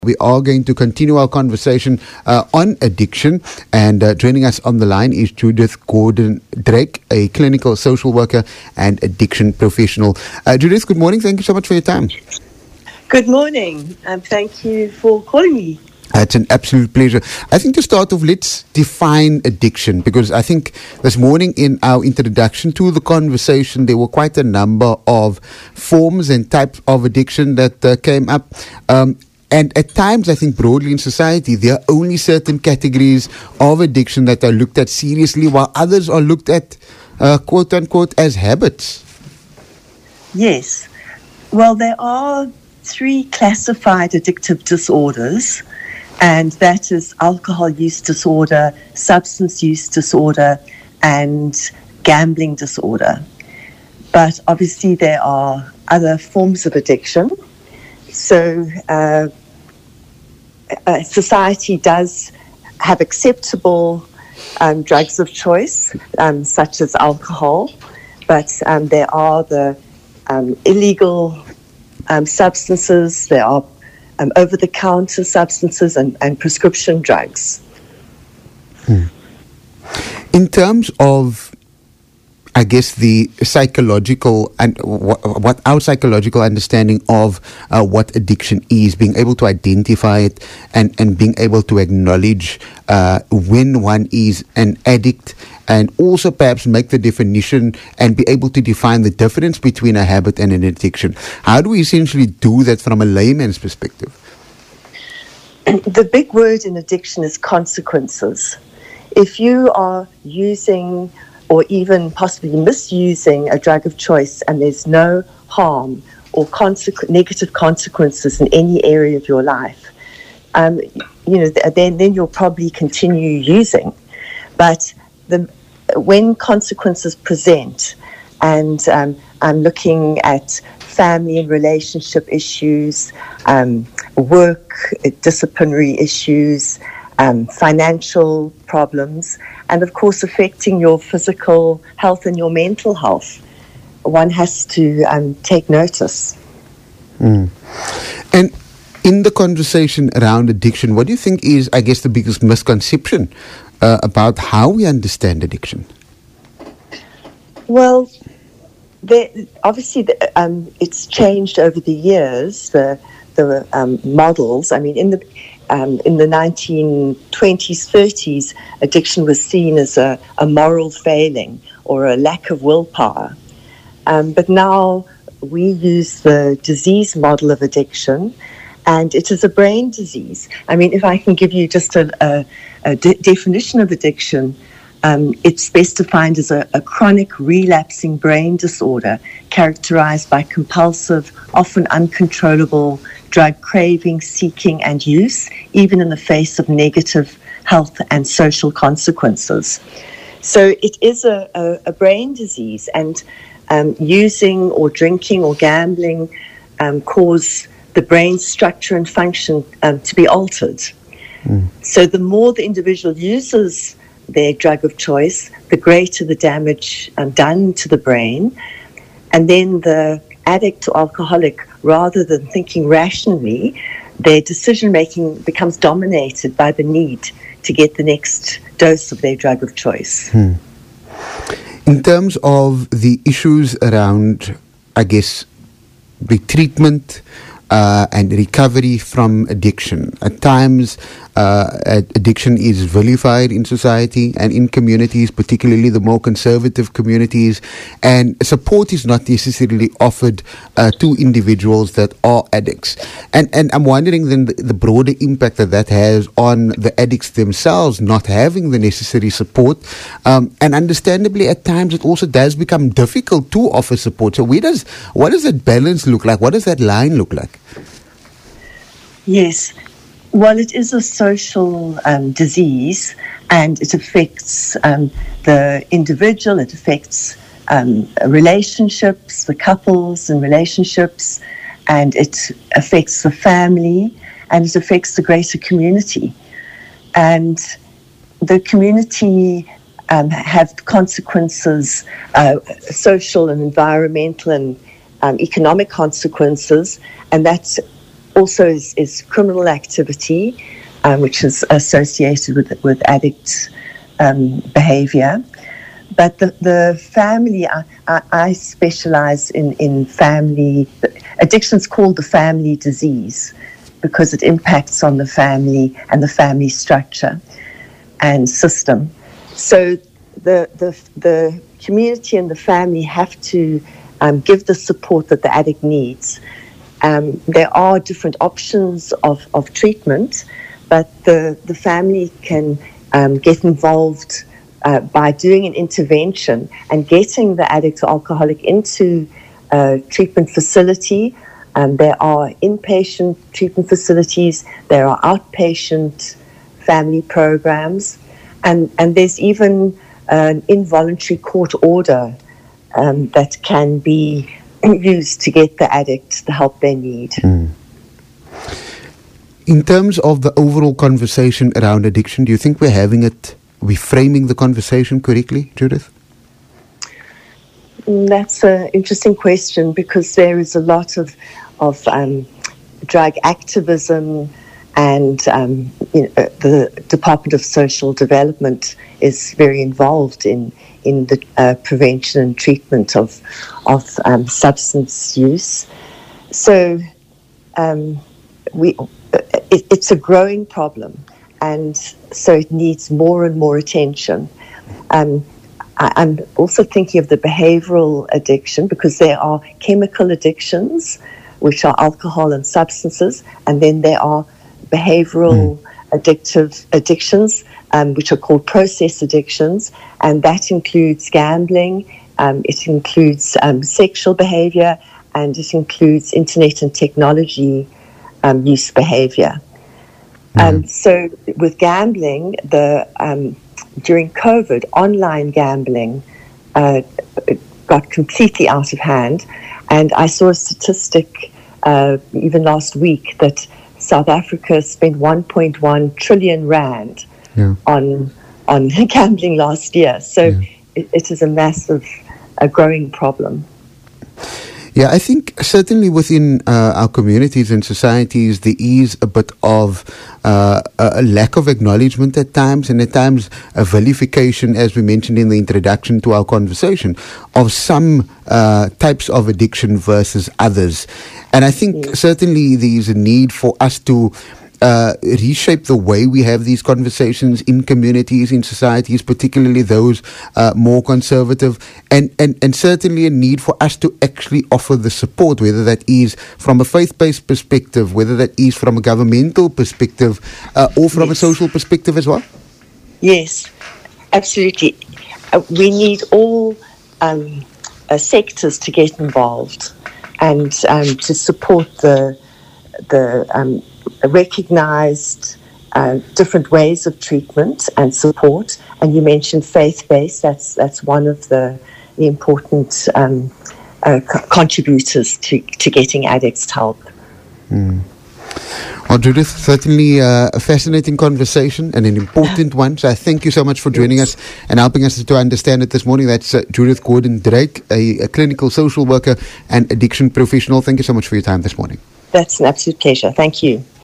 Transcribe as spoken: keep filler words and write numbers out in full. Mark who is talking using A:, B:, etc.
A: We are going to continue our conversation uh, on addiction, and uh, joining us on the line is Judith Gordon Drake, a clinical social worker and addiction professional. Uh, Judith, good morning. Thank you so much for your time.
B: Good morning, and thank you for calling me.
A: It's an absolute pleasure. I think to start off, let's define addiction, because I think this morning in our introduction to the conversation, there were quite a number of forms and types of addiction that uh, came up. Um, And at times, I think broadly in society, there are only certain categories of addiction that are looked at seriously, while others are looked at, uh, quote unquote, as habits.
B: Yes. Well, there are three classified addictive disorders, and that is alcohol use disorder, substance use disorder, and gambling disorder. But obviously, there are other forms of addiction. So, uh, uh, society does have acceptable um, drugs of choice, um, such as alcohol, but um, there are the um, illegal um, substances, there are um, over-the-counter substances and, and prescription drugs.
A: Hmm. In terms of, I guess, the psychological and what, what our psychological understanding of uh, what addiction is, being able to identify it and, and being able to acknowledge uh, when one is an addict, and also perhaps make the definition and be able to define the difference between a habit and an addiction. How do we essentially do that from a layman's perspective?
B: The big word in addiction is consequences. If you are using or even possibly misusing a drug of choice and there's no harm or consequ- negative consequences in any area of your life, um, you know, th- then, then you'll probably continue using. But the, when consequences present, and um, I'm looking at family and relationship issues, um, work, disciplinary issues, Um, financial problems, and of course affecting your physical health and your mental health, one has to um, take notice.
A: Mm. And in the conversation around addiction, what do you think is, I guess, the biggest misconception uh, about how we understand addiction?
B: Well, there, obviously the, um, it's changed over the years, the, the um, models. I mean, in the Um, in the nineteen twenties, thirties, addiction was seen as a, a moral failing or a lack of willpower. Um, but now we use the disease model of addiction, and it is a brain disease. I mean, if I can give you just a, a, a de- definition of addiction, um, it's best defined as a, a chronic relapsing brain disorder characterized by compulsive, often uncontrollable drug craving, seeking, and use, even in the face of negative health and social consequences. So it is a, a, a brain disease, and um, using or drinking or gambling um, cause the brain structure and function um, to be altered. Mm. So the more the individual uses their drug of choice, the greater the damage um, done to the brain. And then the addict or alcoholic, rather than thinking rationally, their decision-making becomes dominated by the need to get the next dose of their drug of choice.
A: Hmm. In terms of the issues around, I guess, the treatment uh, and recovery from addiction, at times uh, addiction is vilified in society and in communities, particularly the more conservative communities, and support is not necessarily offered uh, to individuals that are addicts. And and I'm wondering then the, the broader impact that that has on the addicts themselves, not having the necessary support. Um, and understandably, at times it also does become difficult to offer support. So where does, what does that balance look like? What does that line look like?
B: Yes. Well, it is a social um, disease, and it affects um, the individual, it affects um, relationships, the couples and relationships, and it affects the family, and it affects the greater community. And the community um, have consequences, uh, social and environmental and um, economic consequences, and that's also is, is criminal activity, um, which is associated with with addict um, behavior. But the, the family, I, I, I specialize in, in family, addiction is called the family disease because it impacts on the family and the family structure and system. So the the, the community and the family have to um, give the support that the addict needs. Um, there are different options of, of treatment, but the, the family can um, get involved Uh, by doing an intervention and getting the addict or alcoholic into a treatment facility. Um, there are inpatient treatment facilities, there are outpatient family programs, and, and there's even an involuntary court order um, that can be used to get the addict the help they need.
A: Mm. In terms of the overall conversation around addiction, do you think we're having it Are we framing the conversation correctly, Judith?
B: That's an interesting question because there is a lot of of um, drug activism, and um, you know, the Department of Social Development is very involved in in the uh, prevention and treatment of of um, substance use. So um, we it, it's a growing problem. And so it needs more and more attention. Um, I, I'm also thinking of the behavioral addiction because there are chemical addictions, which are alcohol and substances, and then there are behavioral mm. addictive addictions, um, which are called process addictions, and that includes gambling, um, it includes um, sexual behavior, and it includes internet and technology um, use behavior. Um, so with gambling, the um, during COVID, online gambling uh, got completely out of hand. And I saw a statistic uh, even last week that South Africa spent one point one trillion rand yeah. on on gambling last year. So yeah. it, it is a massive, a growing problem.
A: Yeah, I think certainly within uh, our communities and societies, there is a bit of uh, a lack of acknowledgement at times, and at times a vilification, as we mentioned in the introduction to our conversation, of some uh, types of addiction versus others. And I think yeah. certainly there is a need for us to Uh, reshape the way we have these conversations in communities, in societies, particularly those uh, more conservative, and, and, and certainly a need for us to actually offer the support, whether that is from a faith-based perspective, whether that is from a governmental perspective, uh, or from yes. a social perspective as well.
B: Yes, absolutely. Uh, we need all um, uh, sectors to get involved and um, to support the the um, recognized uh, different ways of treatment and support. And you mentioned faith-based. That's that's one of the, the important um, uh, co- contributors to, to getting addicts help.
A: Mm. Well, Judith, certainly uh, a fascinating conversation and an important one. So I thank you so much for joining yes. us and helping us to understand it this morning. That's uh, Judith Gordon-Drake, a, a clinical social worker and addiction professional. Thank you so much for your time this morning.
B: That's an absolute pleasure. Thank you.